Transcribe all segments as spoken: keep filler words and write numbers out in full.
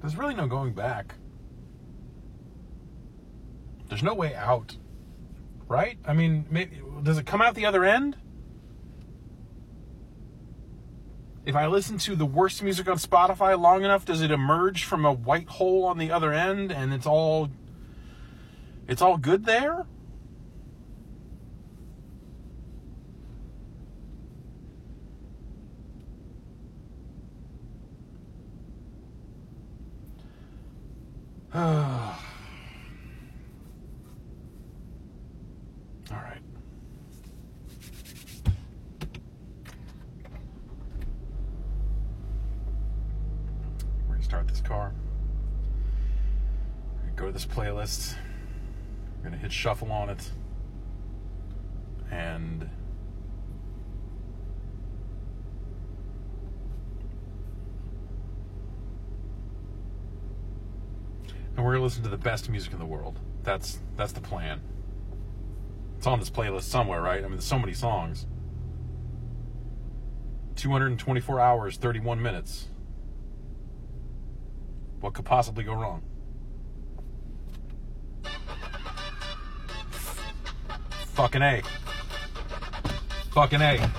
There's really no going back. There's no way out, right? I mean, maybe, does it come out the other end? If I listen to the worst music on Spotify long enough, does it emerge from a white hole on the other end and it's all it's all good there? All right. We're gonna start this car. We're gonna go to this playlist. We're gonna hit shuffle on it. And And we're going to listen to the best music in the world. That's that's the plan. It's on this playlist somewhere, right? I mean, there's so many songs. two hundred twenty-four hours, thirty-one minutes. What could possibly go wrong? Fucking A. Fucking A.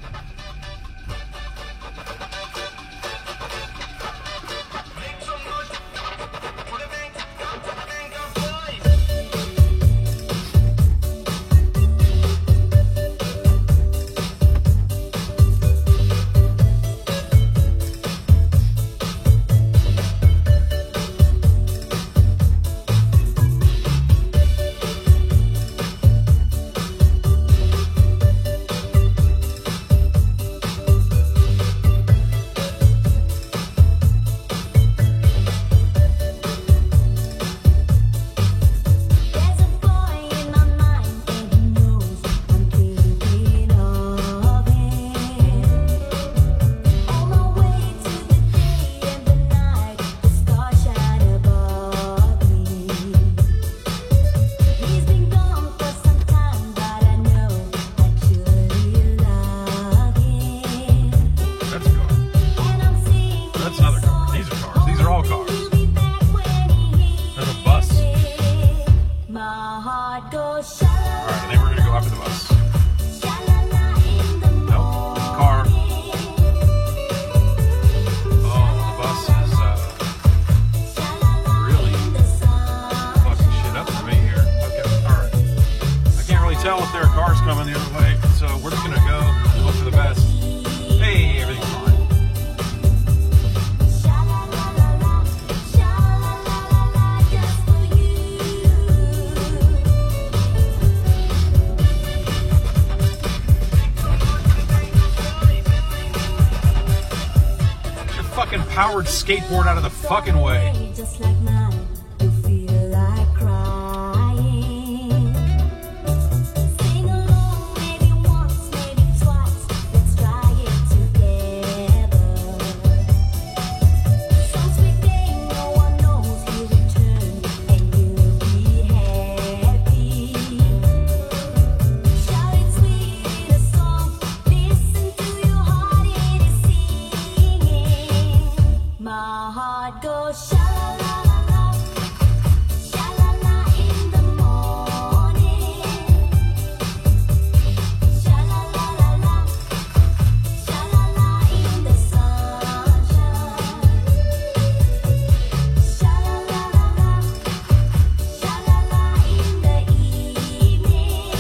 Powered skateboard out of the fucking way. Just like mine, you feel like crying. Sing along, maybe once, maybe twice. Let's try it together. Songs we game, no one knows you return, and you'll be happy. Shout it sweet in a song, listen to your heart, it is singing. My heart goes sha-la-la-la-la, sha-la-la in the morning, sha-la-la-la-la, sha-la-la in the sunshine, sha-la-la-la-la, sha-la-la in the evening,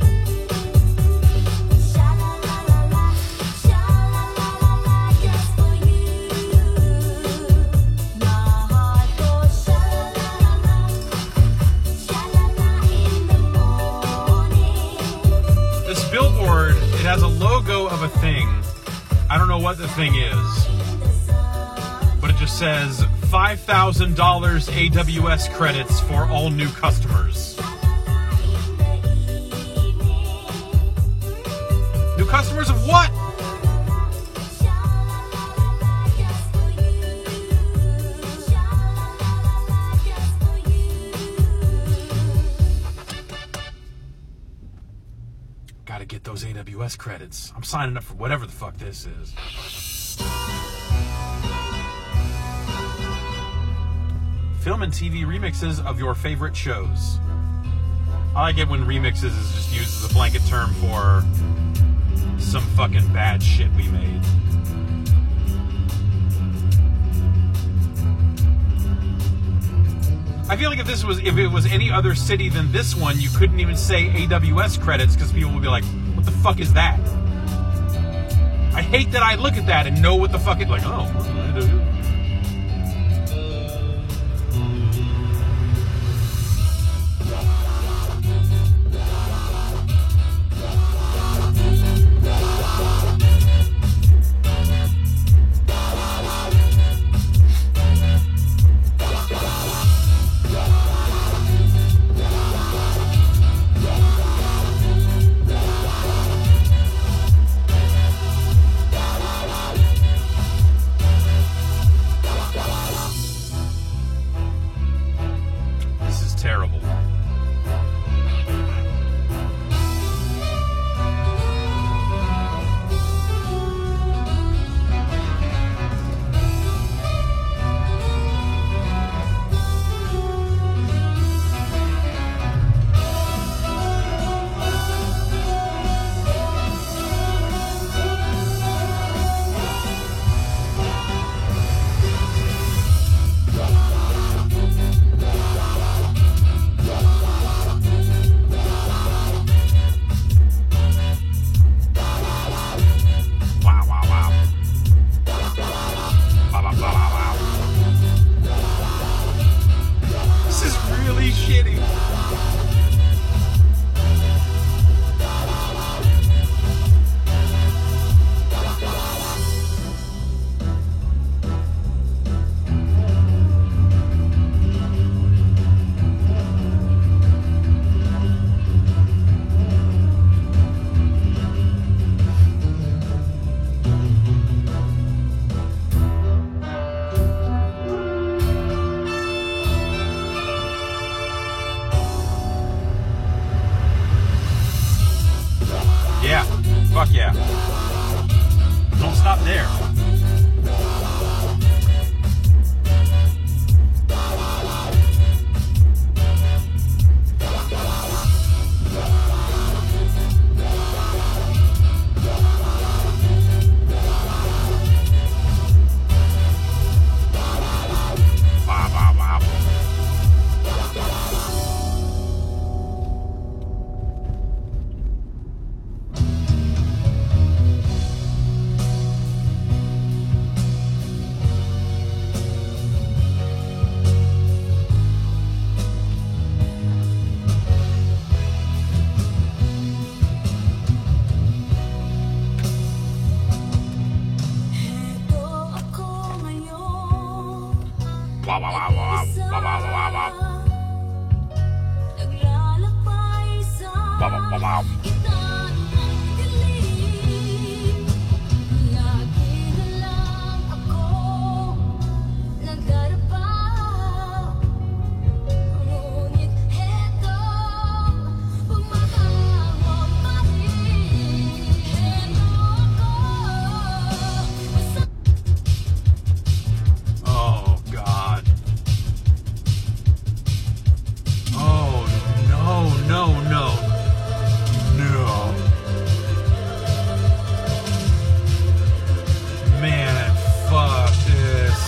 sha-la-la-la-la, sha-la-la-la-la just for you. My heart goes sha-la-la-la-la, sha-la-la in the morning. This billboard, it has a logo of a thing. I don't know what the thing is, but it just says five thousand dollars A W S credits for all new customers. New customers of what? Gotta get those A W S credits. I'm signing up for whatever the fuck this is. film and T V remixes of your favorite shows. I like it when remixes is just used as a blanket term for some fucking bad shit we made. I feel like if this was if it was any other city than this one, you couldn't even say A W S credits because people would be like, "What the fuck is that?" I hate that I look at that and know what the fuck it like. Oh, terrible. Yeah, fuck yeah. Don't stop there. Wow, wow, wow. Wow, wow, wow, wow, wow, wow, wow, wow. Wow, wow, wow, wow. No, no, no. Man, fuck this.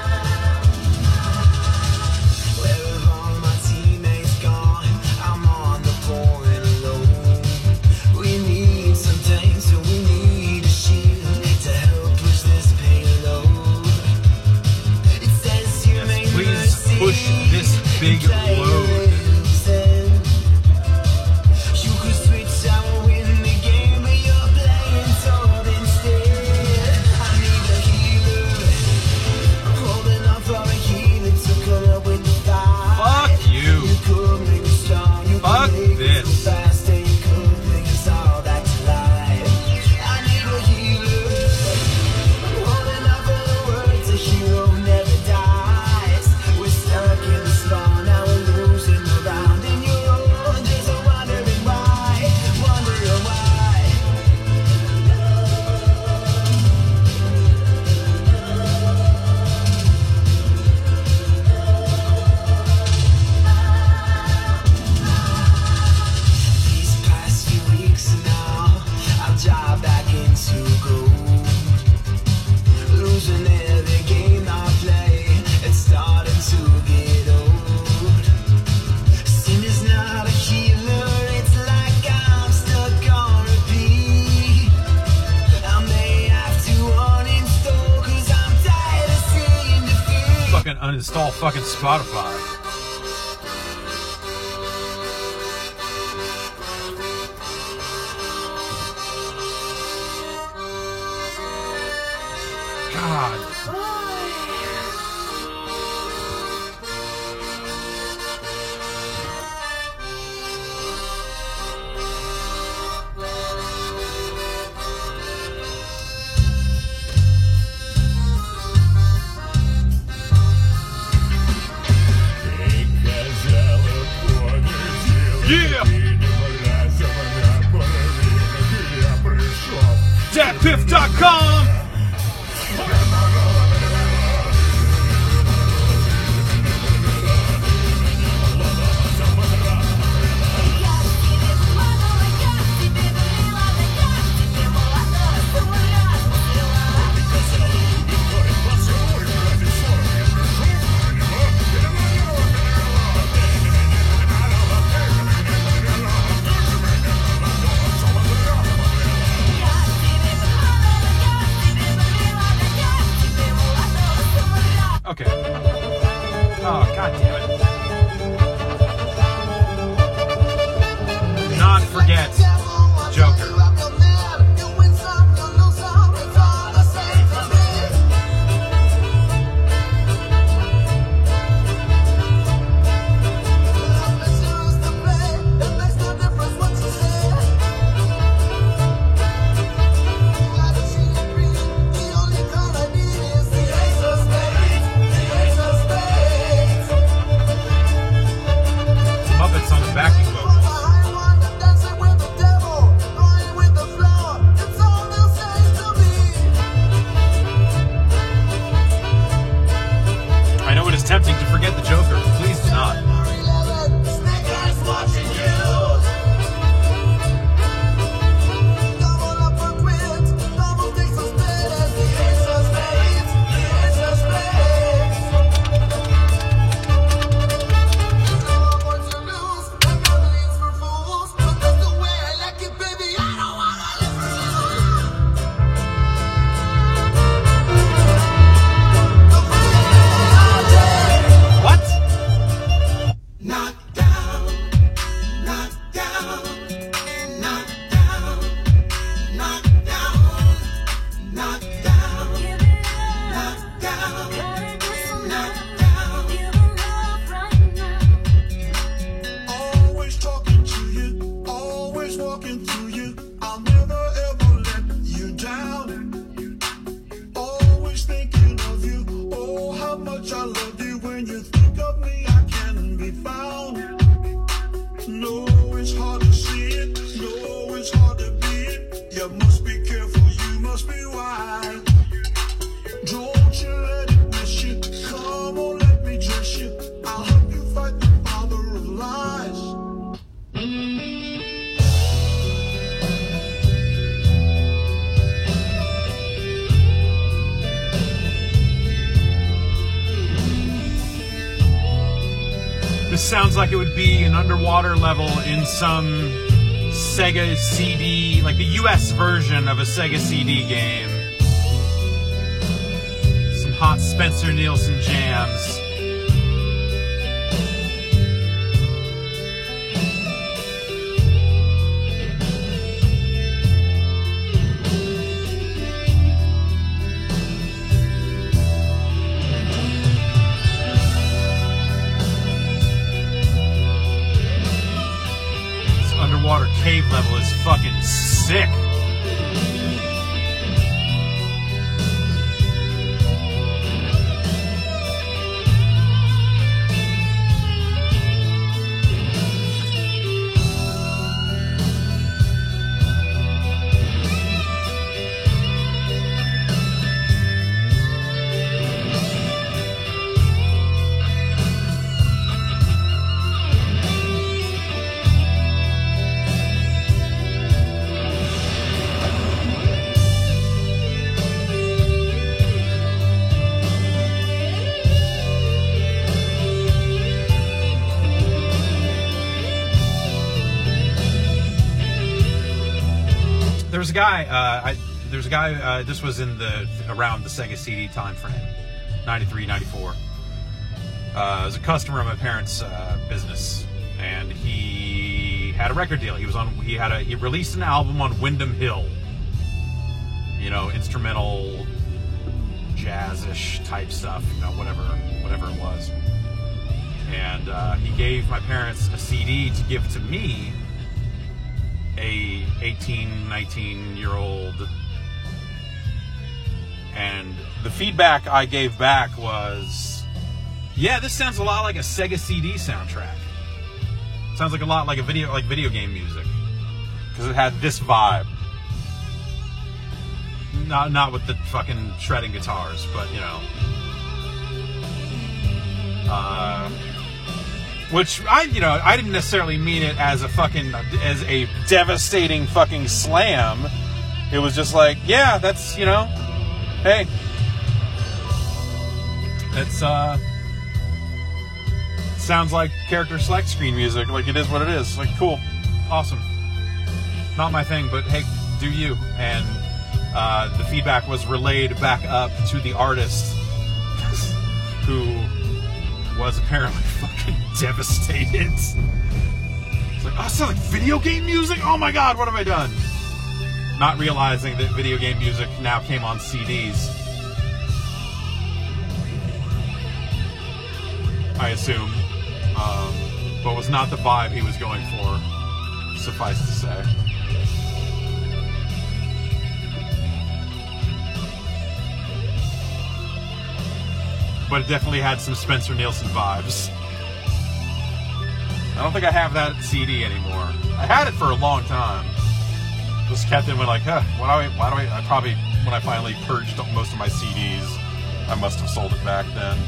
Where have all my teammates gone? I'm on the point alone. We need some tanks, so we need a shield to help push this payload. It says you Yes, may please push this big load. We're stuck in the spawn, now we're losing. uninstall fucking Spotify. God. Yeah! dat piff dot com! Okay. Oh, god damn it. Do not forget Joker. Muppets on the backing vocals. I know it is tempting to forget the Joker. Please do not. Always talking to you, always walking through you. I'll never ever let you down. Always thinking of you, oh how much I love you. When you think of me, I can be found. No, it's hard to see it, no, it's hard to be it. You must be careful, you must be wise. Don't you let it miss you, come on, let me dress you. I'll help you fight the father of lies. This sounds like it would be an underwater level in some Sega C D, like the U S version of a Sega C D game. Some hot Spencer Nielsen jams. Underwater cave level is fucking sick. There was a guy, uh, I, there was a guy, uh, this was in the, around the Sega C D time frame, ninety-three, ninety-four. uh, was a customer of my parents' uh, business, and he had a record deal. He was on. He had a. He released an album on Windham Hill. You know, instrumental, jazz-ish type stuff. You know, whatever, whatever it was. And uh, he gave my parents a C D to give to me, a eighteen, nineteen year old. And the feedback I gave back was, yeah, this sounds a lot like a Sega C D soundtrack. Sounds like a lot like a video, like video game music, because it had this vibe. Not not with the fucking shredding guitars, but you know. Uh, which I, you know, I didn't necessarily mean it as a fucking, as a devastating fucking slam. It was just like, yeah, that's, you know, hey, that's, uh, sounds like character select screen music. Like, it is what it is. Like, cool. Awesome. Not my thing, but hey, do you. And, uh, the feedback was relayed back up to the artist who was apparently fucking devastated. It's like, oh, it sounds like video game music? Oh my god, what have I done? Not realizing that video game music now came on C Ds. I assume. Um, but was not the vibe he was going for, suffice to say. But it definitely had some Spencer Nielsen vibes. I don't think I have that C D anymore. I had it for a long time. Just kept it with like, huh, why do I, why do I, I probably, when I finally purged most of my C Ds, I must have sold it back then.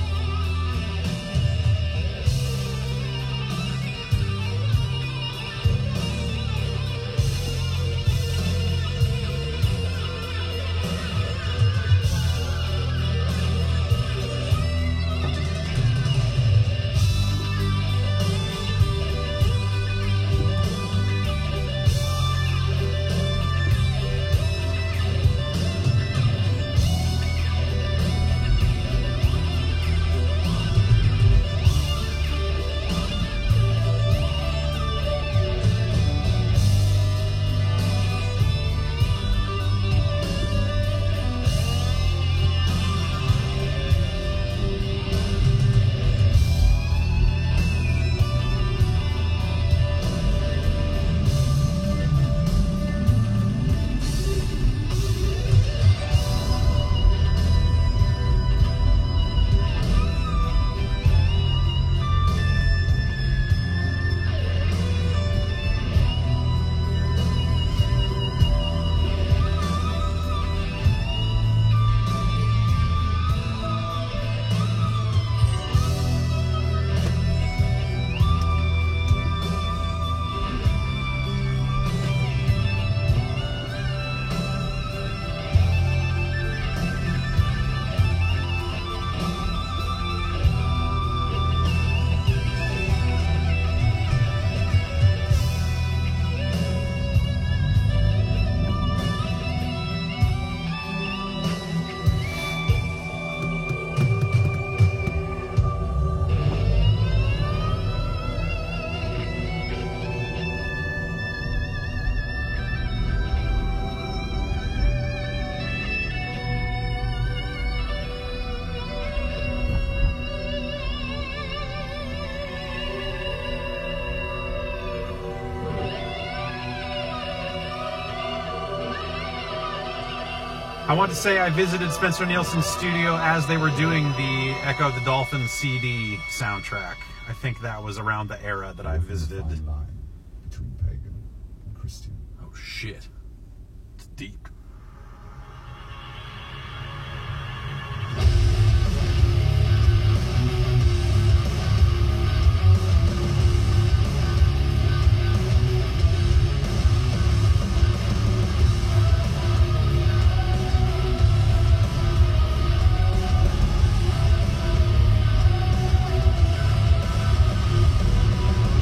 I want to say I visited Spencer Nielsen's studio as they were doing the Echo the Dolphin C D soundtrack. I think that was around the era that I visited. Between pagan and Christian. Oh shit. It's deep.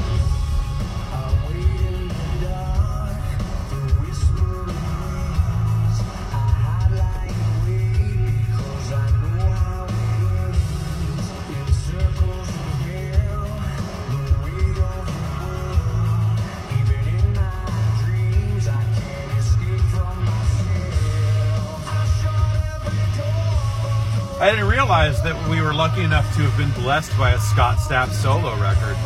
I wait in the dark, the whisper of me I didn't realize that we were lucky enough to have been blessed by a Scott Stapp solo record.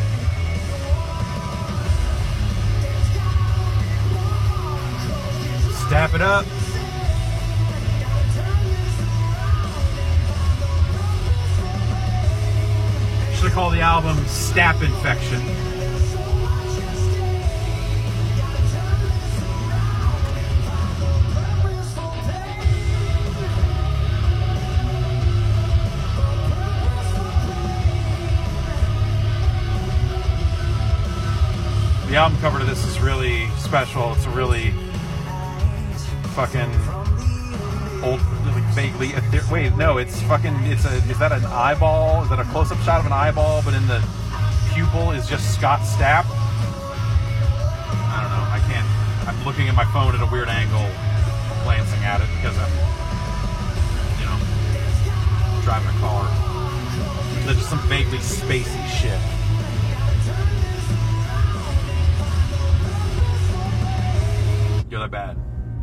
Stapp it up. Should have called the album Stapp Infection. The album cover to this is really special. It's a really fucking old, like vaguely. Wait, no, it's fucking. It's a. Is that an eyeball? Is that a close-up shot of an eyeball? But in the pupil is just Scott Stapp. I don't know. I can't. I'm looking at my phone at a weird angle, glancing at it because I'm, you know, driving a car. There's just some vaguely spacey shit. Yo, they're bad.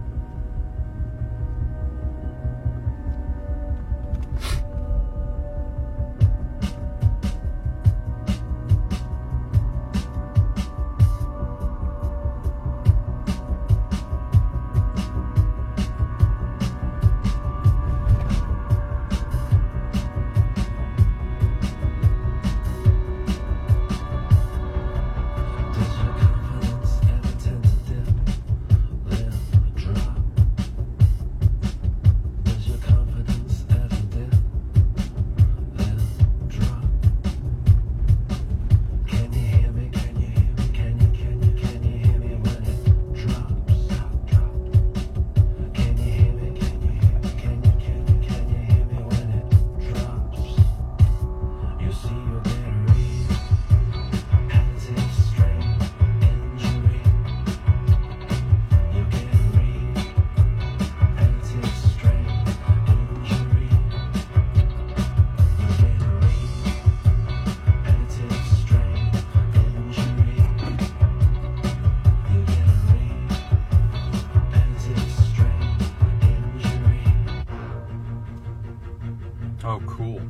Oh, cool.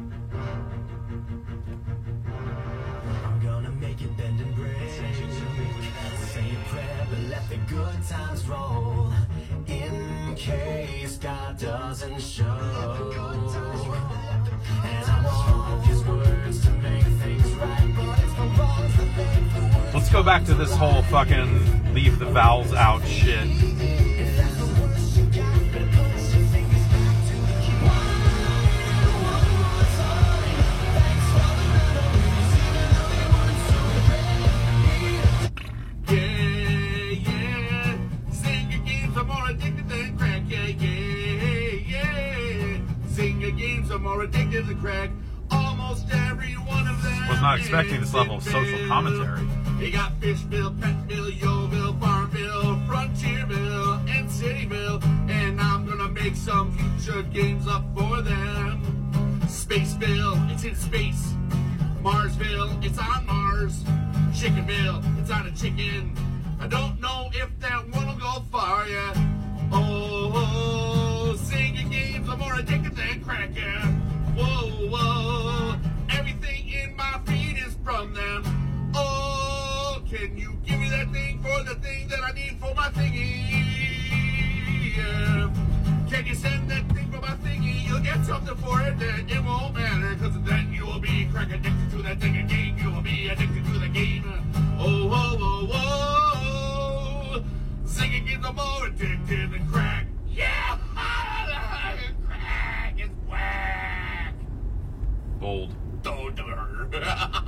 I'm gonna make it bend and break. Say a prayer, but let the good times roll. In case God doesn't show. And I want his words to make things right, but it's my wrongs that make the words. Let's go back to this whole fucking leave the vowels out shit. More addicted to crack. Almost every one of them. Was not expecting this level of social commentary. You got Fishville, Petville, Yeoville, Farmville, Frontierville, and Cityville, and I'm gonna make some future games up for them. Spaceville, it's in space. Marsville, it's on Mars. Chickenville, it's on a chicken. I don't know if that one will go far yet. Oh, oh, singing games are more addicted than crack, yeah. Whoa, whoa, everything in my feed is from them. Oh, can you give me that thing for the thing that I need for my thingy? Yeah. Can you send that thing for my thingy? You'll get something for it, then it won't matter. Cause then you will be crack addicted to that thing again. You will be addicted to the game. Oh, oh, oh, oh. Singing games are more addictive than crack. Yeah! Crack is whack! Bold. Don't do it.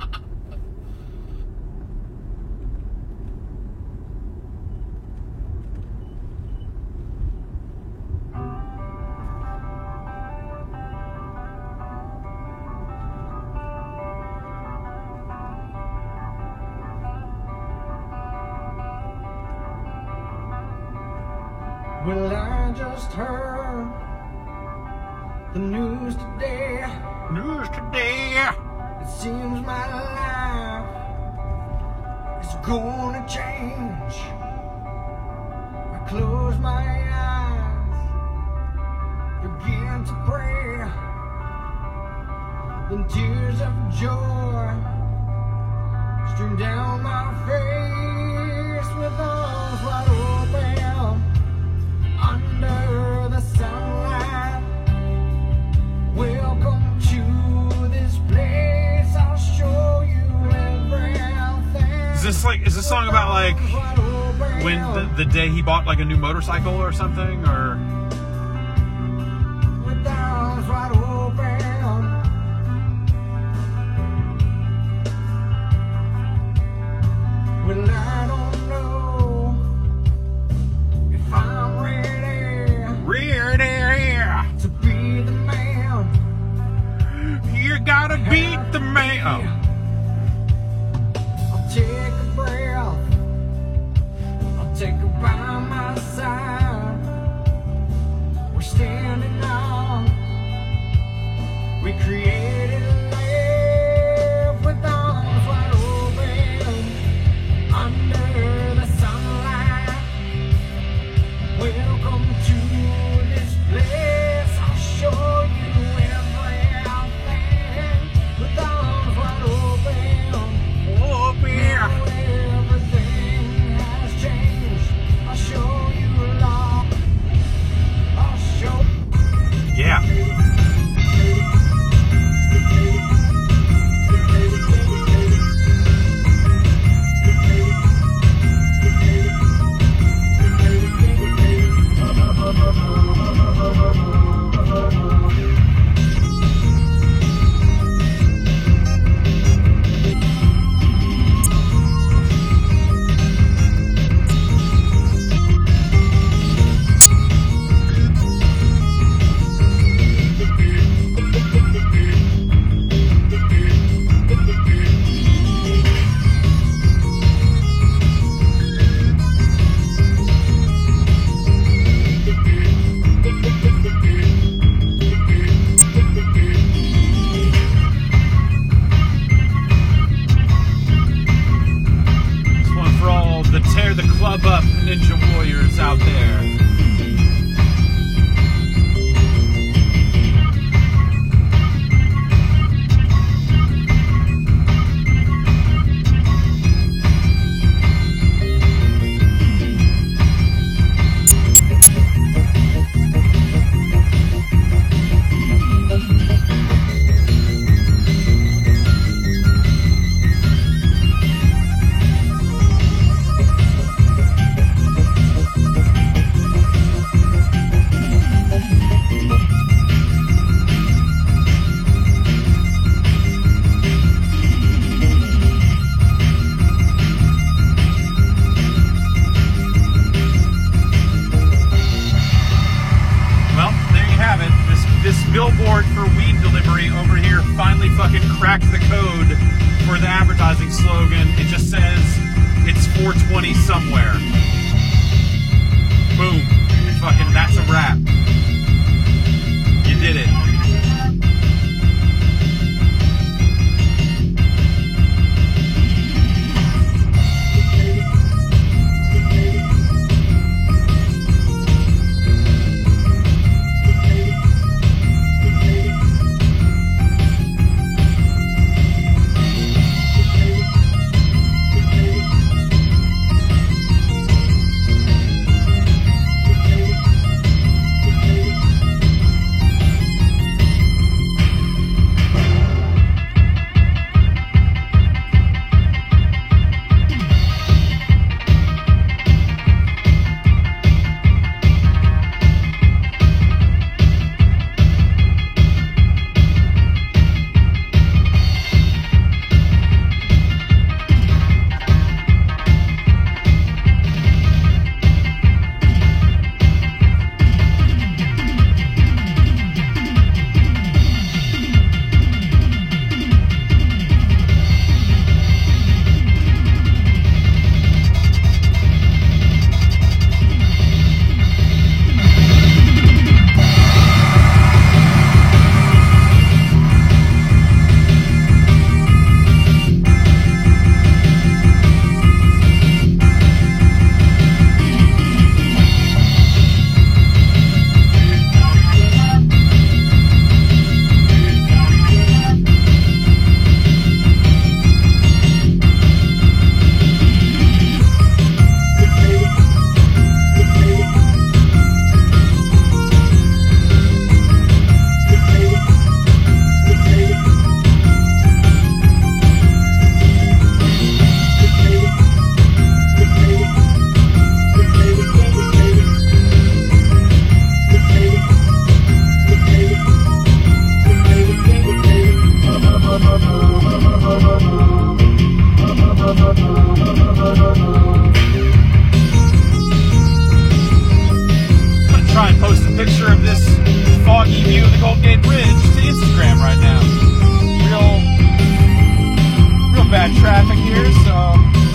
Well, I just heard the news today. News today. It seems my life is gonna change. I close my eyes, begin to pray. stream down my face with arms wide open under the sunlight. Welcome to this place. I'll show you everything. Is this like, is this song about like Wide open. when the, the day he bought like a new motorcycle or something? Or With arms wide open. Well, I don't know if I'm ready to be the man. You gotta beat the man. Oh. I'll take a breath. I'll take her by my side. We're standing on. We created a life with arms wide open under the sunlight. Welcome to this place. I'll show you everything with arms wide open. Oh, yeah. Everything has changed. I'll show you love. I'll show. Yeah. This one for all the tear the club up ninja warriors out there. Well, there you have it. This this billboard for weed delivery over here finally fucking cracked the code for the advertising slogan. It just says it's four twenty somewhere. Boom. Fucking that's a wrap. You did it. traffic here, so.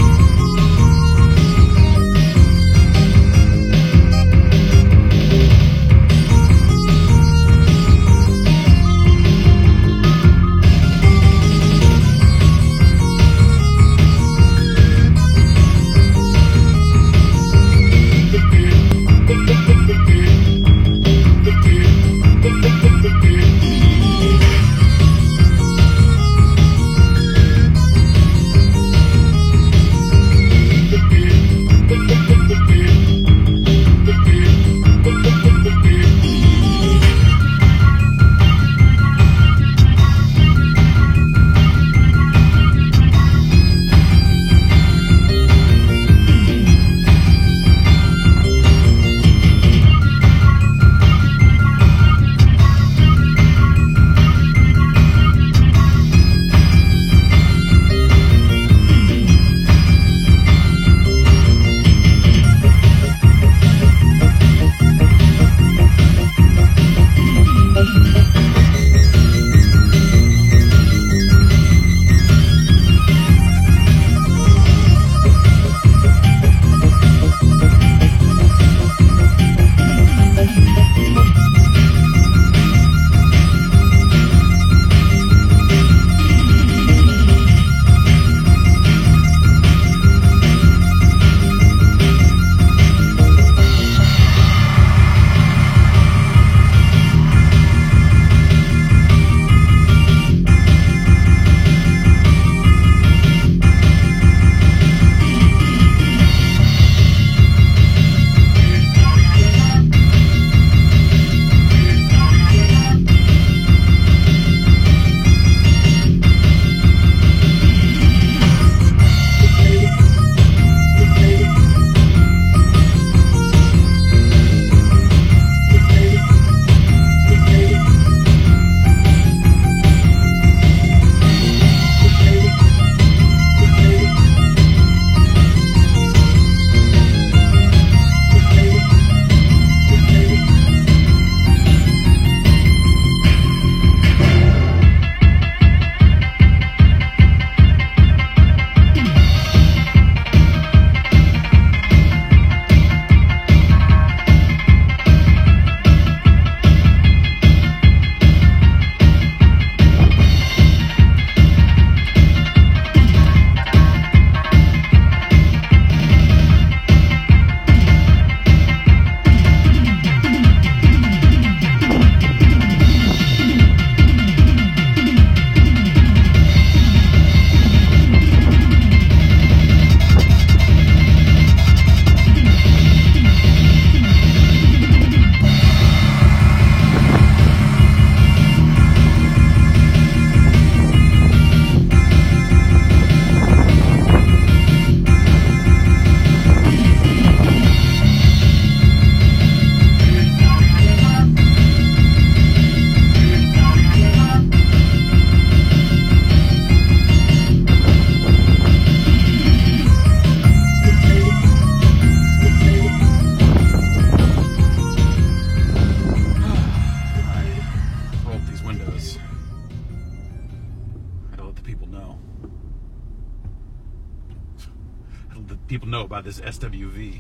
People know about this S W V.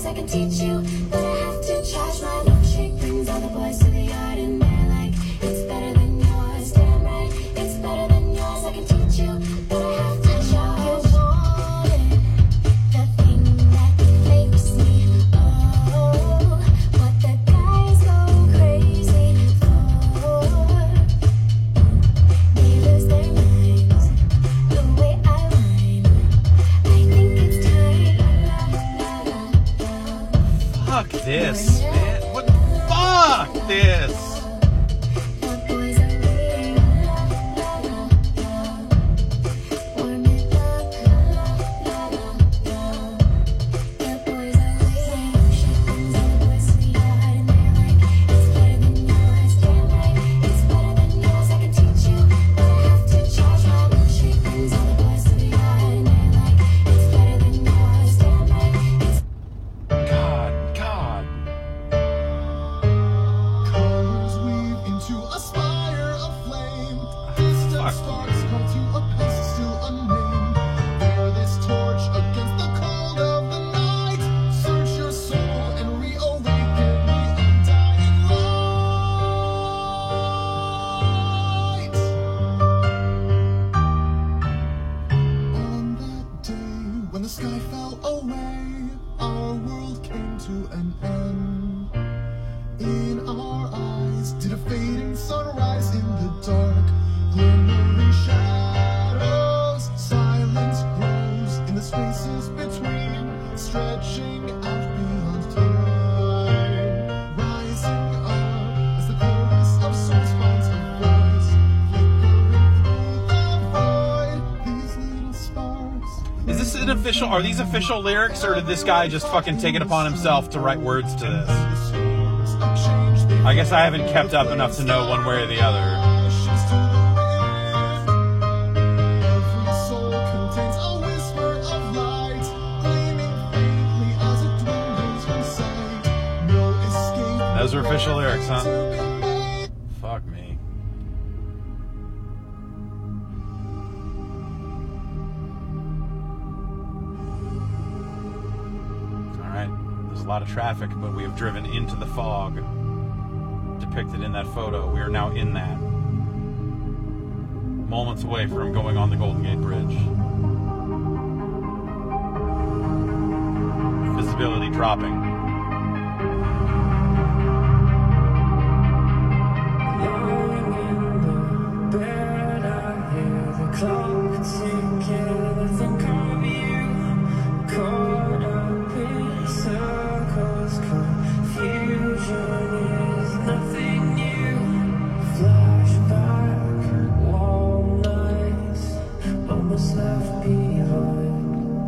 I can teach you, but I have to charge. My milkshake brings all the boys to the yard, and they're like, it's better than yours. Damn right, it's better than yours. I can teach you, but I have to charge. You want it, the thing that makes me oh, what the guys go crazy for. They lose their minds the way I rhyme. I think it's time. Fuck this, man. What? Fuck this. The boys are waiting. Warm it up. The boys are waiting. Shit brings all the boys to the yard, and they're like, it's better than yours. Damn right, it's better than yours. I can teach you, but I have to charge. My milkshake brings all the boys to the yard, and they're like, it's better than yours. Damn right, it's God, God. Colors weave into a spire of flame. Distant Fuck stars you. call to a past still unnamed. Bear this torch against the cold of the night. Search your soul and reawaken the undying light. On that day when the sky fell away, our world came to an end. In our eyes did a fading sunrise in the dark, glimmering shadows. Silence grows in the spaces between, stretching out beyond time. Rising up as the chorus of souls finds a voice, flickering through the void. These little sparks. Is this an official? Are these official lyrics, or did this guy just fucking take it upon himself to write words to this? I guess I haven't kept up enough to know one way or the other. Every soul contains a whisper of light, gleaming faintly as it dwindles from sight. No escape. Those are official lyrics, huh? To be made. Fuck me. Alright, there's a lot of traffic, but we have driven into the fog depicted in that photo. We are now in that. Moments away from going on the Golden Gate Bridge. Visibility dropping. Lying in the bed, I hear the clock ticking. I think of you, caught up in circles. Confusion is nothing new. Flashback, long nights, almost left behind.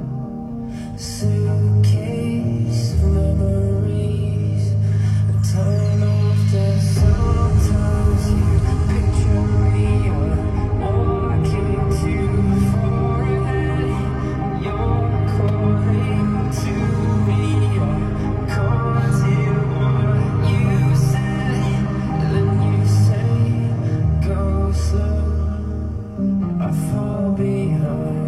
Suitcase memories, turn off the sometimes you picture me. I'm walking too far ahead. You're calling to me. I can't hear what you said. Then you say, go slow. I fall behind.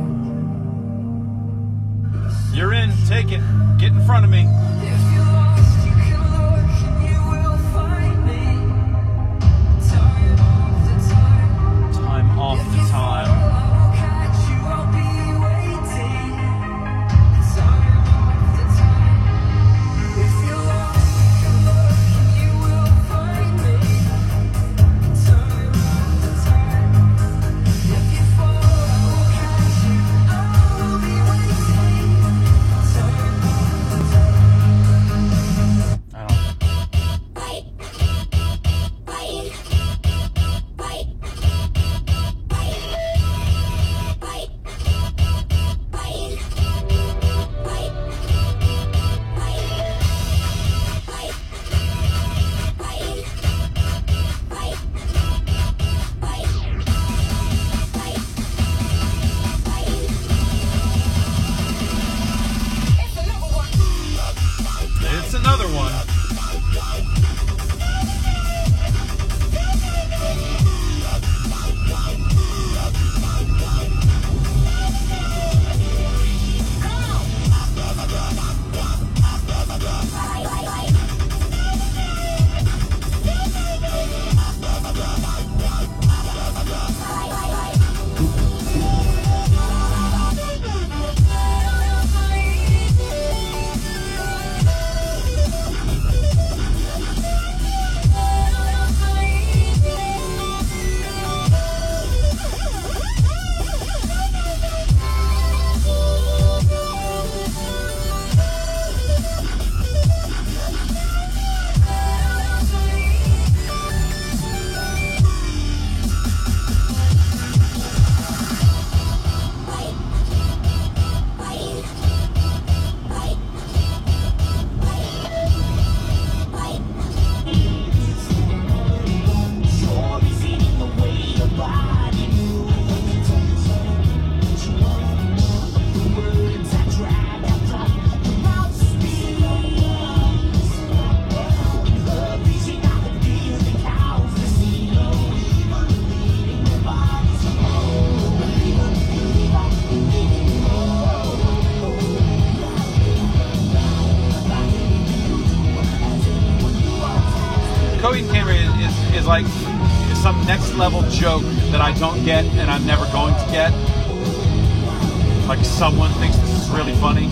You're in, take it. Get in front of me. If you're lost, you can look and you will find me. Time after time. Time off the time. I'll catch you, I'll be waiting. Time after time. If you're lost, you can look and you will find me. Time after time. If you fall, I will catch you, I will be waiting. Time after time. Coheed and Cambria is, is, is like some next level joke that I don't get and I'm never going to get. Like someone thinks this is really funny.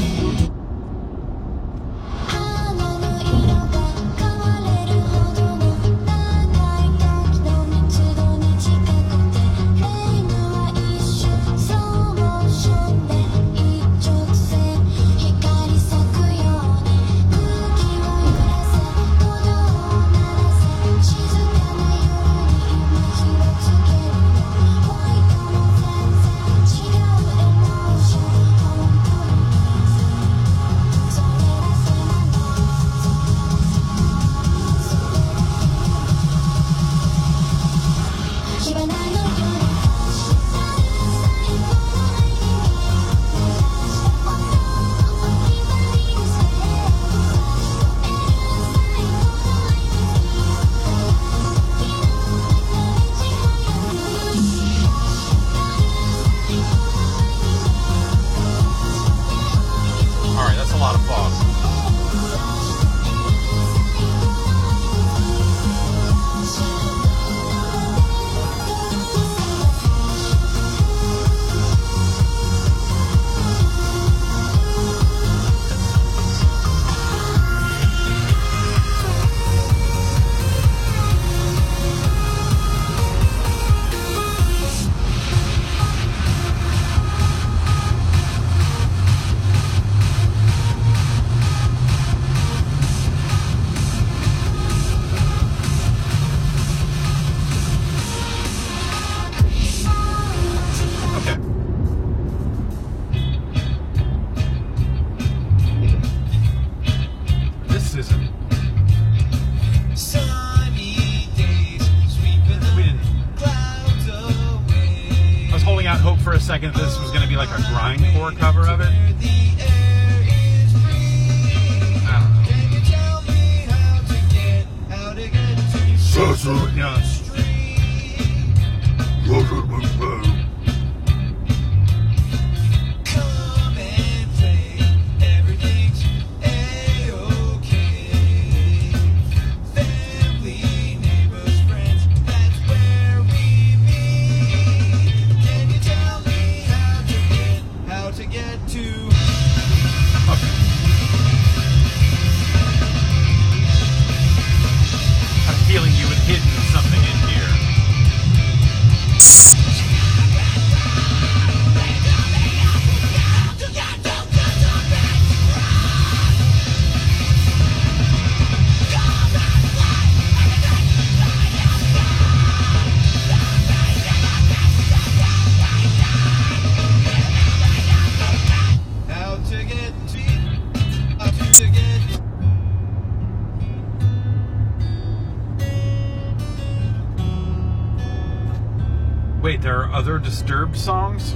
Second, this was going to be like a grindcore cover of it. I don't know. Yeah. Wait, there are other Disturbed songs?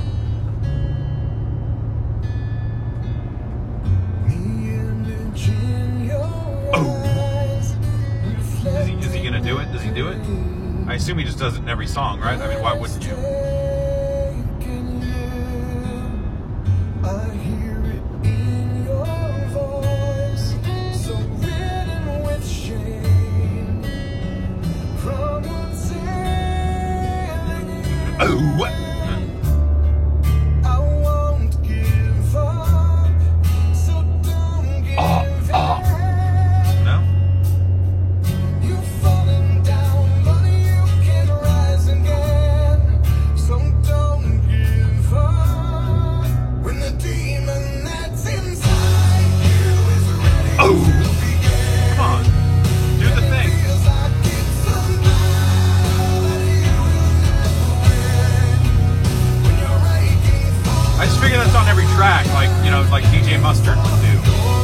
Oh! Is he, is he gonna do it? Does he do it? I assume he just does it in every song, right? I mean, why wouldn't you? Oh, what? Oh, oh. No? Oh! Come on. Do the thing. I just figure that's on every track, like, you know, like D J Mustard would do.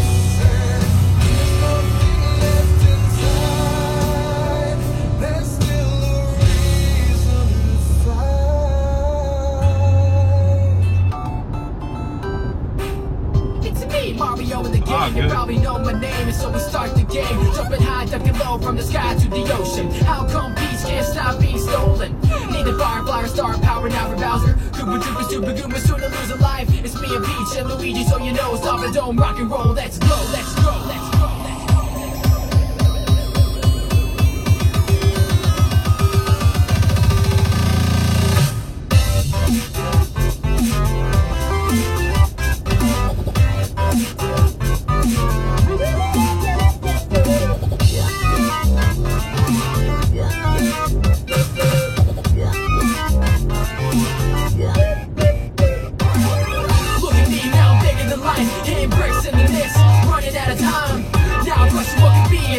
It's me, Mario in the game. Ah, You good. probably know my name, and so we start the game. Jumping high, ducking low from the sky to the ocean. How come peace can't stop being stolen? Need the firefly, star power now for Bowser. Koopa Troopa, Super Goomba, soon to lose a life. It's me and Peach and Luigi, so you know, stop and don't rock and roll. Let's go, let's go, let's go, let's go.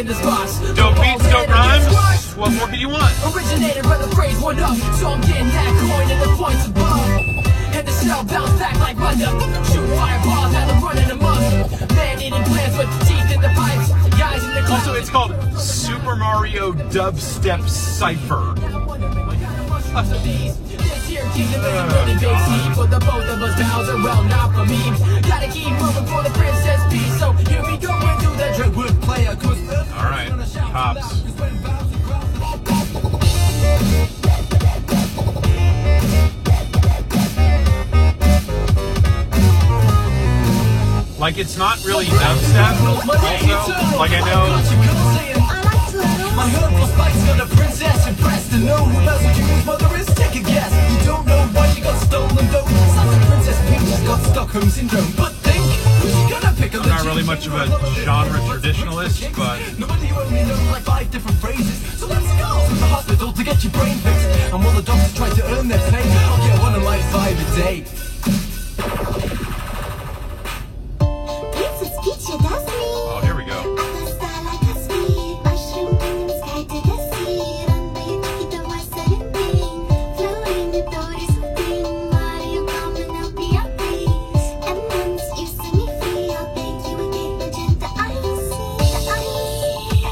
in this box. Dope beats, dope rhymes. What more can you want? Originated where the phrase went up, so I'm getting that coin and the points above. And the shell bounced back like thunder. Shoot fireballs, had them running amok. Man eating plants with teeth in the pipes. Guys in the clouds. Also, it's called Super Mario Dubstep Cypher. This here kingdom isn't really big scene for the both of us. Bowser, well, not for memes. Gotta keep moving for the princess peace. So here we go into the Dreadwood player. All right, Hops. Like, it's not really dubstep. Also, like, I know. My hurdle fights got a princess impressed to know who knows who his mother is. Take a guess. You don't know why she got stolen, though. It's like the Princess Peach has got Stockholm syndrome. But think, who's she gonna pick? I'm not really much of a genre traditionalist, but Nobody only knows like five different phrases. So let's go to the hospital to get your brain fixed. And while the doctors try to earn their pay, I'll get one of my five a day. Princess Peach, you does me. oh, here we go. I style like a speed, mushroom in the sky to the sea. Under your cheek, the white sudden thing. Floating the door is something. Mario, come and help me out, please. And once you set me free, I'll beg you again, magenta ice. The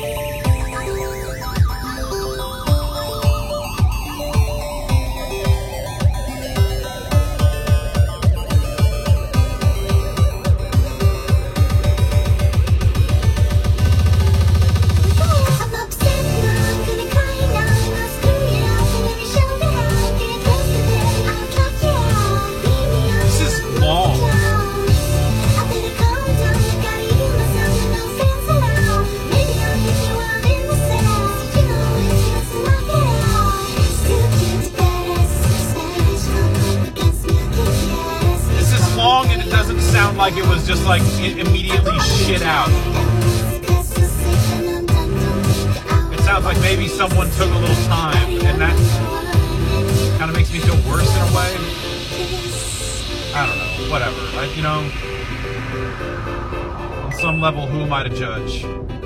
I'm upset now, I'm gonna cry now. I'll scream it out and let me show the how. Get close to them, I'll drop you out. Leave me out. This is long. I better calm down, gotta heal myself, no fans allowed. Maybe I'll hit you out in the cells. You know it feels to knock it out. Still cute to badass, smash. Come up against me, I'll kick your ass. This is long and it doesn't sound like it was just like i- immediately shit out. It sounds like maybe someone took a little time, and that kind of makes me feel worse in a way. I don't know, whatever. I, you know, on some level, who am I to judge?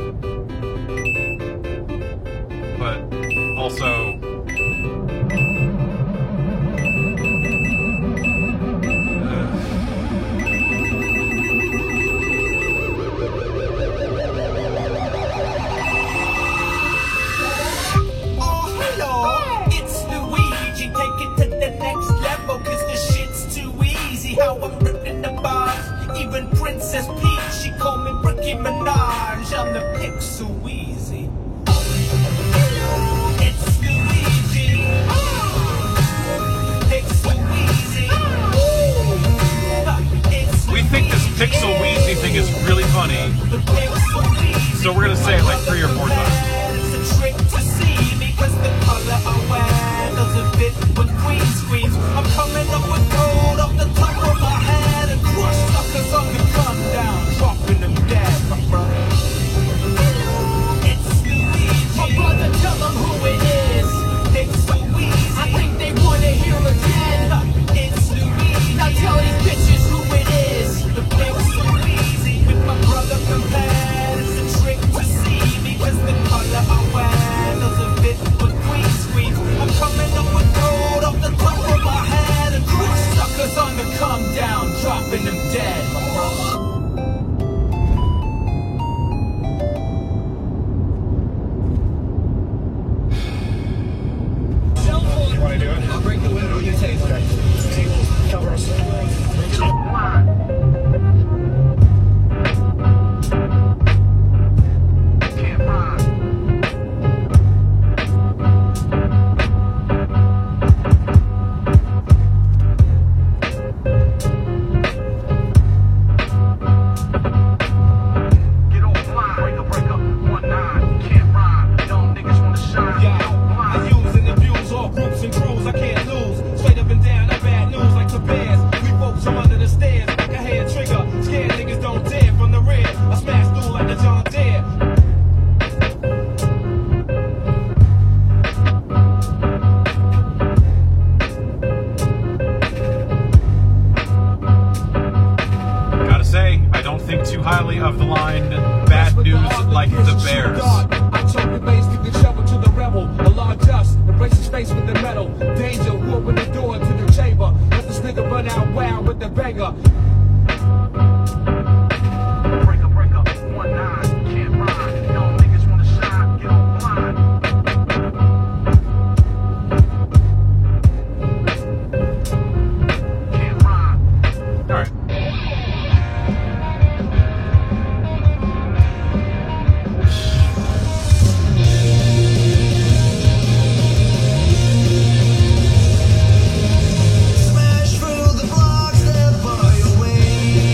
But also, Oh, hello, it's Luigi. Take it to the next level, cause the shit's too easy. How I'm ripping the bars. Even Princess Peach, she call me Ricky Minaj. I'm the Pixel Weezy. Hello, it's Luigi. Pixel Weezy. It's we think this Pixel Weezy thing is really funny, the Pixel Weezy. so we're gonna say it like three or four times. It's a trick to see because the color I wear doesn't fit with green screens. I'm coming up with gold off the top of my head and crush suckers on the come down, dropping them dead, my brother. It's Luigi. My brother, tell them who it is. It's so easy. I think they wanna hear again. It's Luigi. Now tell these bitches who it is. The pick's so easy with my brother compared. It's a trick to see because the color I wear doesn't fit with green screens. I'm coming up with gold off the top of my head and headline bad news like the Bears. I choke the bass, give the shovel to the rebel. A large dust, embrace his face with the metal. Danger, who open the door to the chamber? Let this nigga run out wild with the banger. Break up, break up, one nine, can't rhyme. Young niggas wanna shine, get on blind. Can't rhyme. All right. Smash through the blocks that bar your way.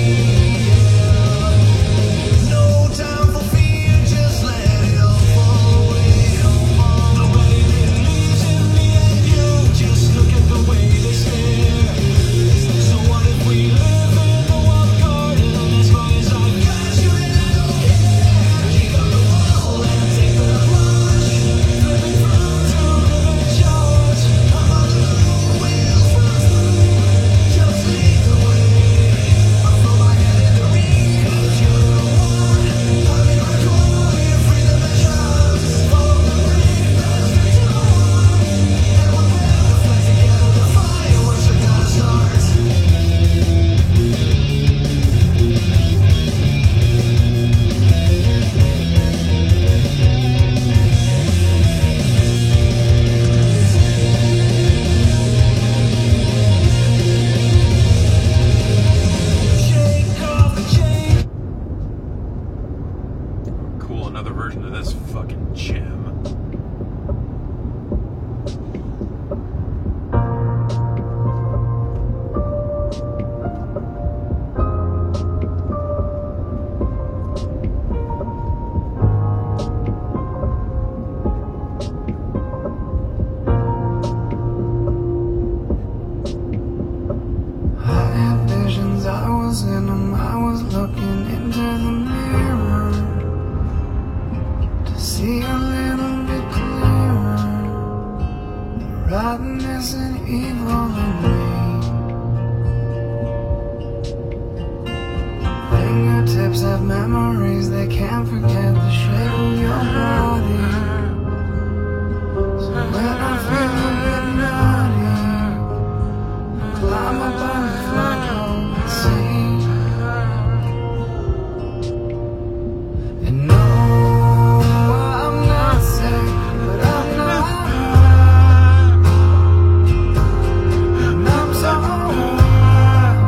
No time for fear, just let it all fall away. Nobody really believes in me and you. Just look at the way they stare. So what if we live in the walled garden? As long as I've got you and I don't care. Kick up the wall and take the plunge. Flipping through to the charge. I'm on the wheels for just lead the way. I throw my head in the ring, 'cause you're the one. I'm in control, we're freedom and trust. Follow the rain, that's the dawn. And we'll never fly together, the fireworks are gonna start. Shake off the chain. Cool, another version of this fucking gem. I had visions, I was in them, I was looking into the mirror to see a little bit clearer. The rottenness and evil in me. Fingertips have memories, they can't forget the shape of your body. So when I feel a bit naughty, climb up on the flagpole and see. And no, I'm not sick, but I'm not high. And I'm so high,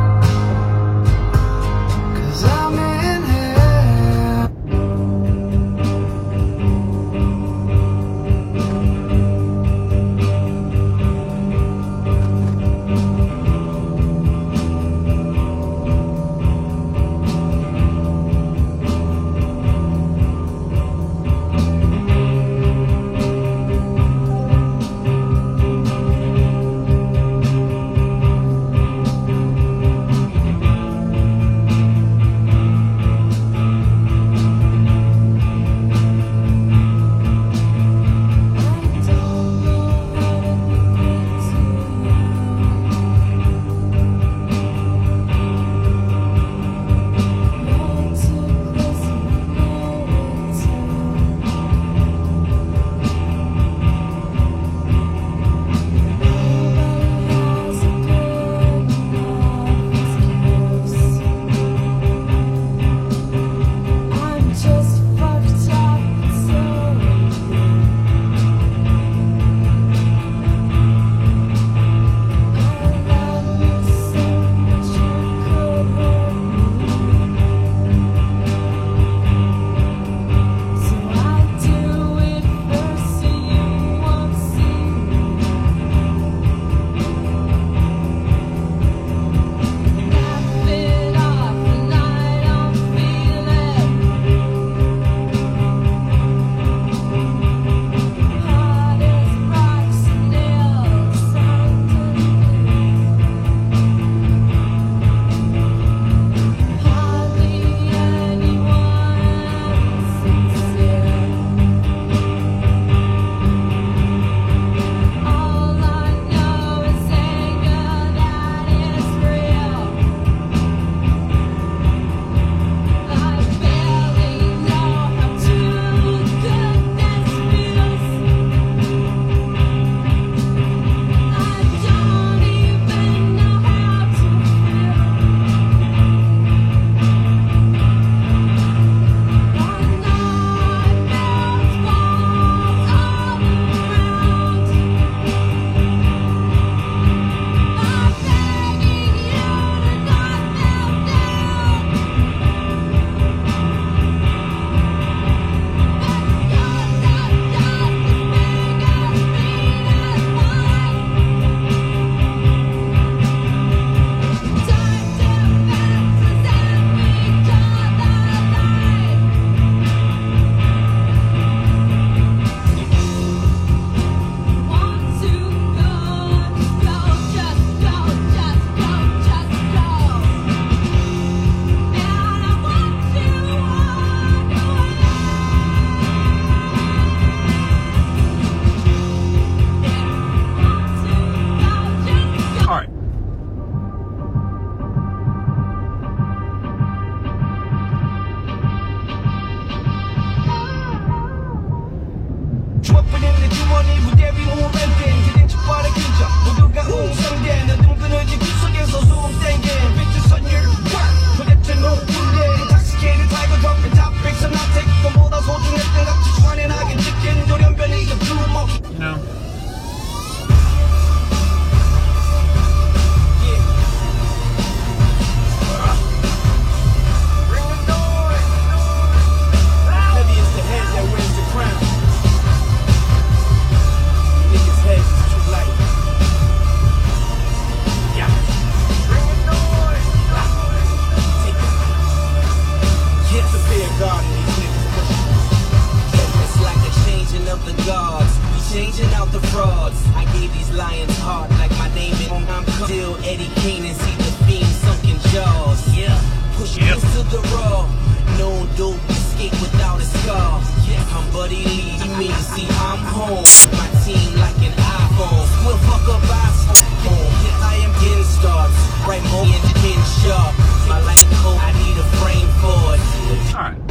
'cause I'm in here. frauds. I gave these lions heart like my name is. I'm still Eddie Kane and see the fiend sunken jaws. Yeah, push Yep. me to the raw. No dope escape without a scar. I'm Buddy Lee, you mean see I'm home. My team like an iPhone. We'll fuck up our home. Yeah, I am getting starts. Right more in the pin sharp. My light coat, I need a frame for it. All right.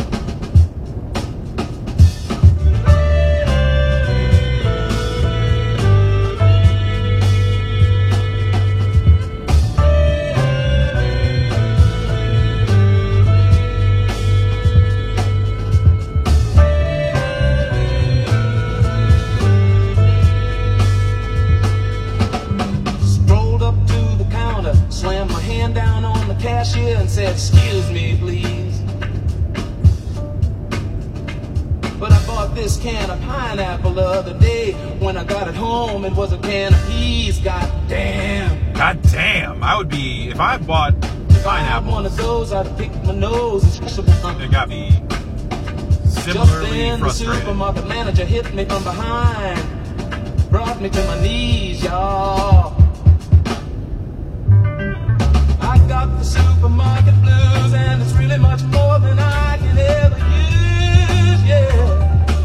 Strolled up to the counter, slammed my hand down on the cashier and said, excuse me, please. But I bought this can of pineapple the other day. When I got it home, it was a can of peas. God damn. God damn. I would be, if I bought If I had one of pineapples, those, I'd pick my nose and it got me Just similarly then, the frustrated. supermarket manager hit me from behind, brought me to my knees, y'all. I got the supermarket blues, and it's really much more than I can ever use, yeah.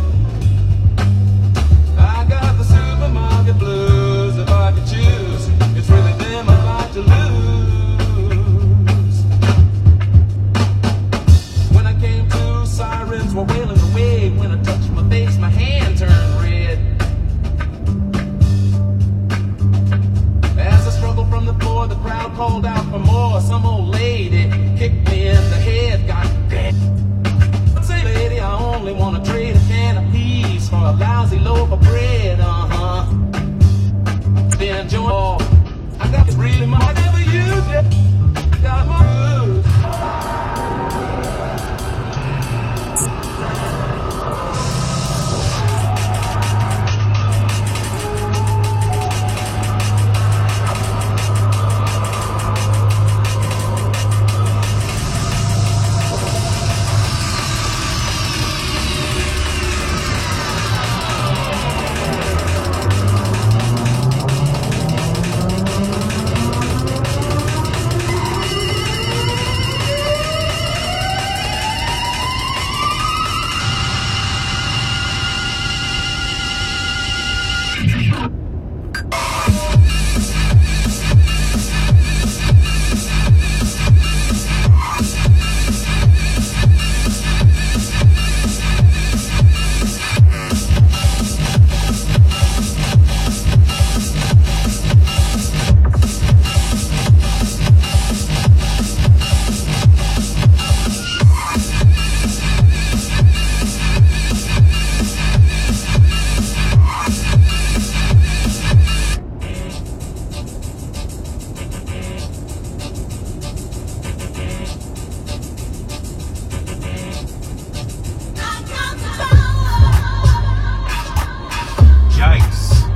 I got the supermarket blues, if I could choose, it's really them I'd like to lose. When I came to, sirens were wailing away. When I touched my face, my hand turned red. As I struggled from the floor, the crowd called out for more. Some old lady kicked me in the head. God damn. Say, lady, I only want to trade a can of peas for a lousy loaf of bread. Uh-huh. Then join all. I got this really my I never used it. Got my blues. Yikes.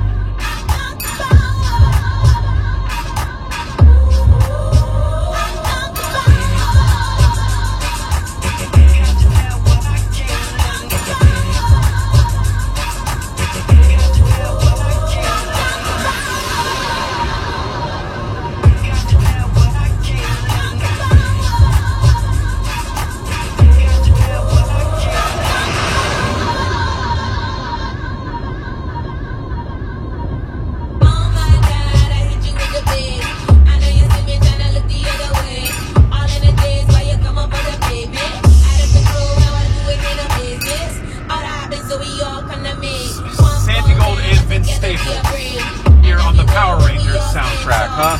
Sandy Gold and Vince Staples here on the Power Rangers soundtrack, huh?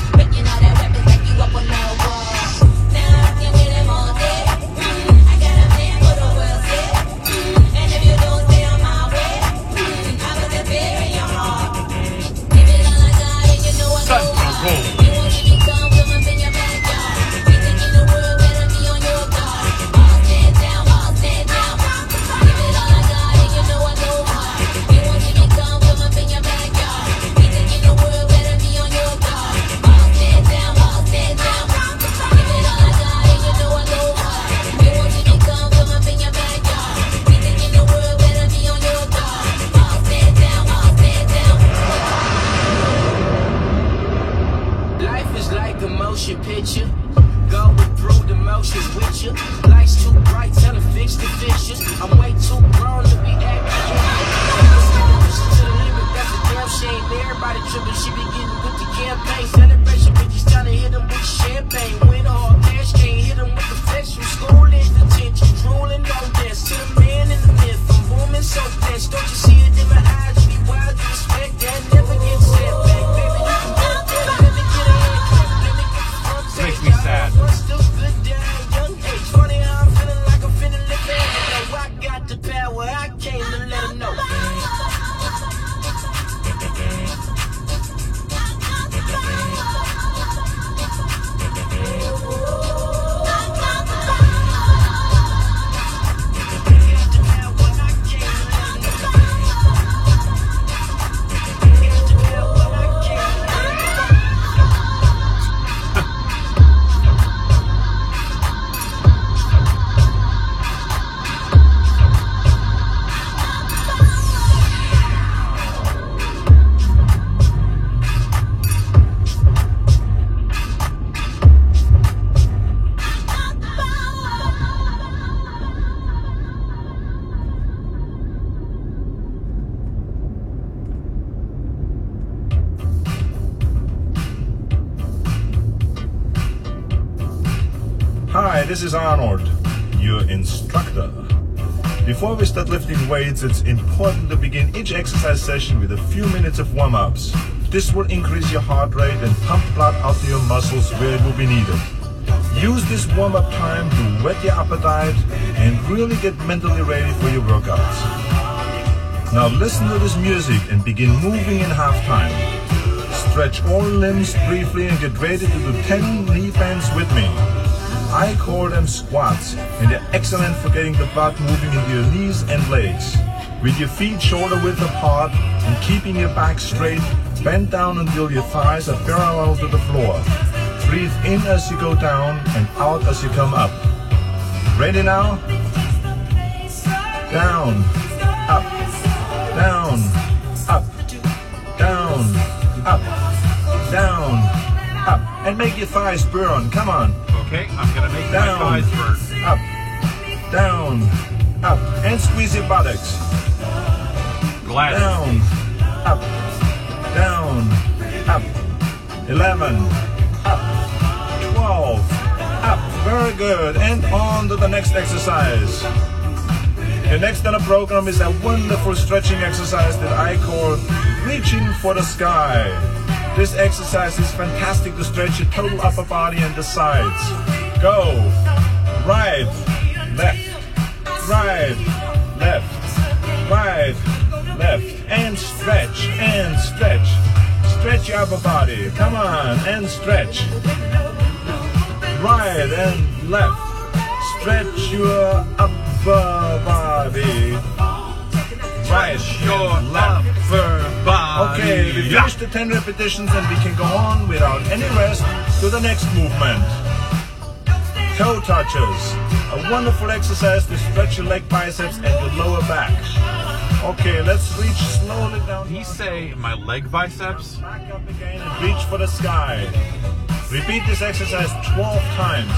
Sutton Gold. Backyard. We taking the world, better be on your guard. chance. Don't you see it in my eyes? Be wild, you respect that. Never get set back, baby. You can get that. Let me get a hand clap. Let me get the front This makes page. me sad. I'm still good down, young age. Funny how I'm feeling like I'm finna live it. Know I got the power. I came to let 'em know. Hi, this is Arnold, your instructor. Before we start lifting weights, it's important to begin each exercise session with a few minutes of warm-ups. This will increase your heart rate and pump blood out to your muscles where it will be needed. Use this warm-up time to whet your appetite and really get mentally ready for your workouts. Now listen to this music and begin moving in half time. Stretch all limbs briefly and get ready to do ten knee bends with me. I call them squats, and they're excellent for getting the blood moving into your knees and legs. With your feet shoulder width apart and keeping your back straight, bend down until your thighs are parallel to the floor. Breathe in as you go down and out as you come up. Ready now? Down, up, down, up, down, up, down, up. And make your thighs burn. Come on. Okay, I'm gonna make Down, my thighs burn. up, down, up, and squeeze your buttocks. Glad. Down, up, down, up. eleven, up, twelve, up. Very good. And on to the next exercise. The next on the program is a wonderful stretching exercise that I call reaching for the sky. This exercise is fantastic to stretch your total upper body and the sides. Go. Right, left, right, left, right, left. And stretch, and stretch. Stretch your upper body. Come on, and stretch. Right and left. Stretch your upper body. Right, Your left. upper body. Okay, we Yeah. finished the ten repetitions and we can go on without any rest to the next movement. Toe touches. A wonderful exercise to stretch your leg biceps and your lower back. Okay, let's reach slowly down. Did he say my leg biceps? Back up again and reach for the sky. Repeat this exercise twelve times.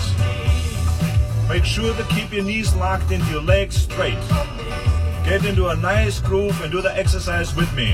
Make sure to keep your knees locked into your legs straight. Get into a nice groove and do the exercise with me.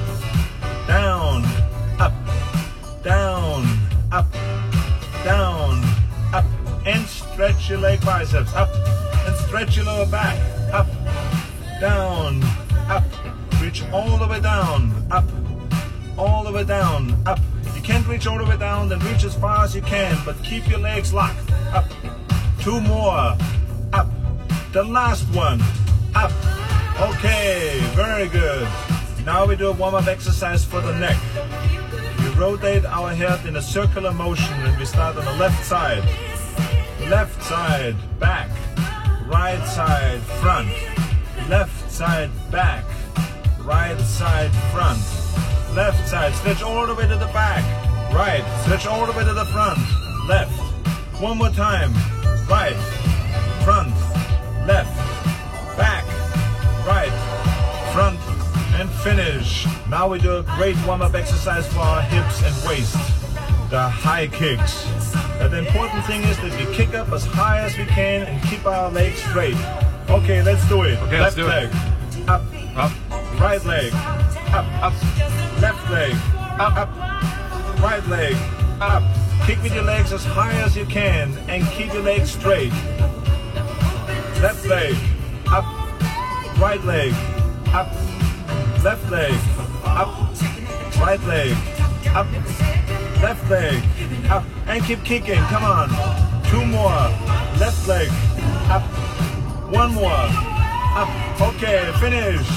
Down, up, down, up, down, up. And stretch your leg biceps. Up. And stretch your lower back. Up, down, up. Reach all the way down. Up, all the way down. Up. If you can't reach all the way down, then reach as far as you can. But keep your legs locked. Up. Two more. Up. The last one. Up. Okay, very good. Now we do a warm-up exercise for the neck. We rotate our head in a circular motion and we start on the left side. Left side, back. Right side, front. Left side, back. Right side, front. Left side, stretch all the way to the back. Right, stretch all the way to the front. Left. One more time. Right, front, left, back, right, front, and finish. Now we do a great warm-up exercise for our hips and waist. The high kicks. And the important thing is that we kick up as high as we can and keep our legs straight. Okay, let's do it. Okay, let's Left do it. leg, up, Up, right leg, up, up, left leg, up, up, right leg, up. Kick with your legs as high as you can and keep your legs straight. Left leg, up, right leg, up, left leg, up, right leg, up, left leg, up, and keep kicking, come on. Two more, left leg, up, one more, up, okay, finished.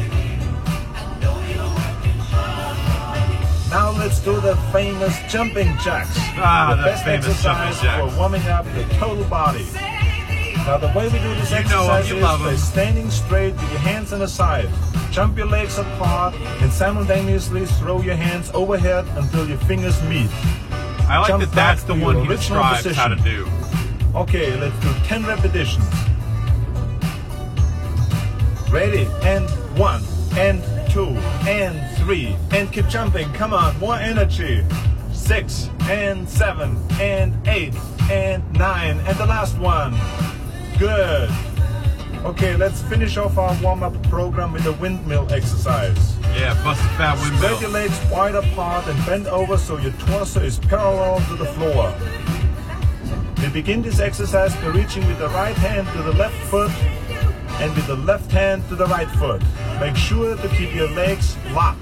Now let's do the famous jumping jacks. Ah, the that best famous exercise jumping jack. for warming up the total body. Now the way we do this You know 'em, exercise you is love 'em. by standing straight with your hands on the side. Jump your legs apart and simultaneously throw your hands overhead until your fingers meet. I like Jump that that's back the to one your he original describes how to position. do. Okay, let's do ten repetitions. Ready? And one, and two, and three, and keep jumping. Come on, more energy. Six, and seven, and eight, and nine, and the last one. Good. Okay, let's finish off our warm-up program with a windmill exercise. Yeah, bust a fat Spread windmill. your legs wide apart and bend over so your torso is parallel to the floor. We begin this exercise by reaching with the right hand to the left foot and with the left hand to the right foot. Make sure to keep your legs locked.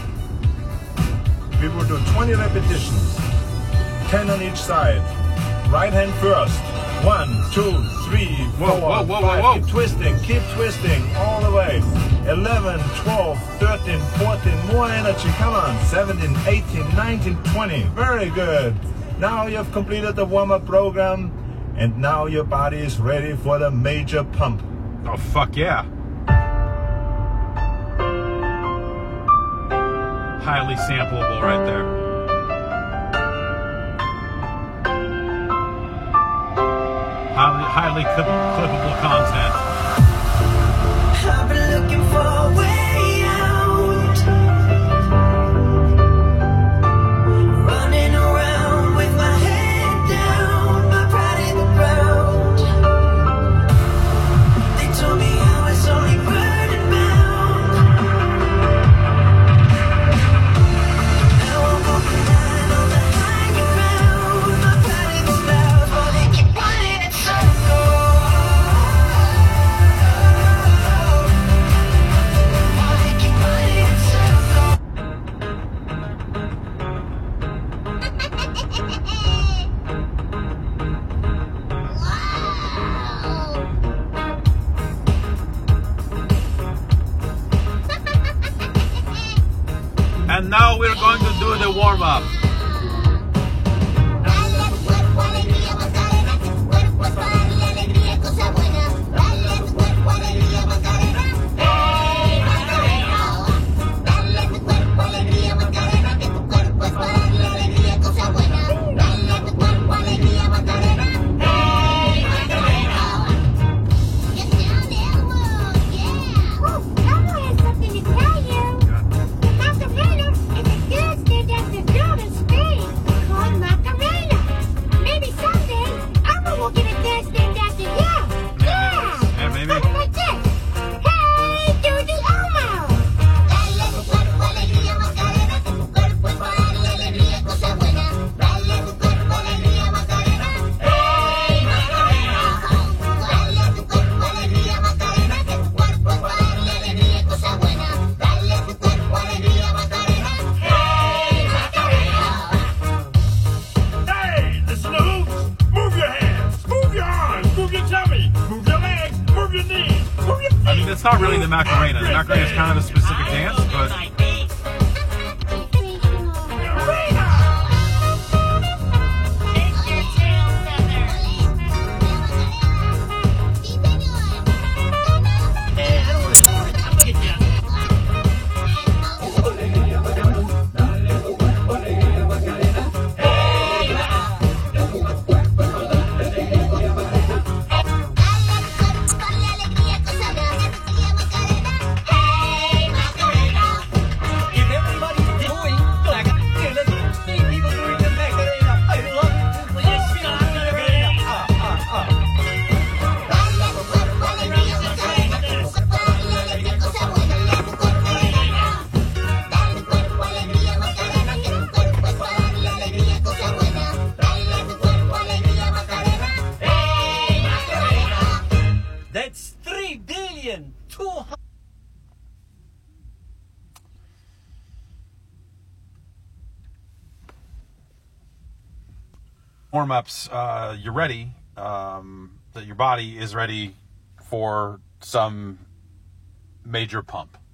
We will do twenty repetitions, ten on each side. Right hand first. One, two, three, four, Whoa, whoa, whoa, five. whoa, whoa. Keep twisting, keep twisting all the way. eleven, twelve, thirteen, fourteen, more energy, come on. seventeen, eighteen, nineteen, twenty. Very good. Now you've completed the warm-up program and now your body is ready for the major pump. Oh, fuck yeah. Highly sampleable right there. Highly, highly clip, clippable content. I've been looking for a way out, running around with my head down, my pride in the ground. They told me I was only burden bound. I won't go flying on the higher ground, my pride in the clouds, but they keep running in circles. And now we're going to do the warm-up. Dale tu cuerpo alegría Macarena, que tu cuerpo es para darle alegría y cosas buenas. Dale tu cuerpo alegría Macarena, hey Macarena. Dale tu cuerpo alegría Macarena, que tu cuerpo es para darle alegría y cosas buenas. Dale tu cuerpo alegría Macarena, hey Macarena. Get down, Elmo, yeah. Oh, Elmo has something to tell you. The Macarena is a good stand-up drum in Spain called Macarena. Maybe someday Elmo will get a good stand-up to you. Yeah. Yeah, maybe. Something like this. Hey, Duty Elmo. Dale tu cuerpo alegría Macarena, que tu cuerpo es para darle alegría y cosas buenas. Dale tu cuerpo alegría Macarena, hey Macarena. Dale tu cuerpo alegría Macarena, que tu cuerpo es para darle alegría y cosas buenas. Dale tu cuerpo alegría Macarena, hey Macarena. Hey, listen to hoops. Move your hands, move your arms, move your tummy, move your legs, move your knees, move your feet. I mean, it's not really the Macarena. The Macarena is kind of a specific dance, but If everybody's doing like here, let's see people doing the Macarena. I love it. Let's see the Macarena. Ah, ah, ah. Dale tu cuerpo alegría Macarena, que tu cuerpo darle alegría y cosas buenas. Dale tu cuerpo alegría. Dale tu cuerpo alegría Macarena, que tu cuerpo es para darle alegría y cosas buenas. Dale tu cuerpo alegría Macarena, hey Macarena. That's three billion two hundred. warm-ups, uh, you're ready, um, that your body is ready for some major pump.